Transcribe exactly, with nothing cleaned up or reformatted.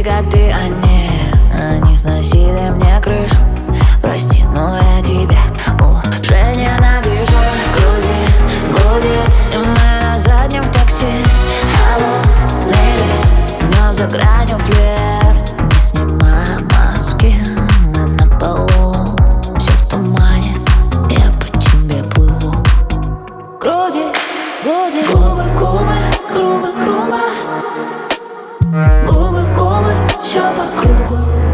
как ты, они Они сносили мне крышу. Прости, но я тебя уже ненавижу. Грудит, гудит, и мы на заднем такси. Холодный лифт, днем за гранью флирт. Не снимая маски, мы на полу. Все в тумане, я по тебе плыву. Грудит, гудит, губы, губы, грубо, грубо. Губы, губы, все по кругу.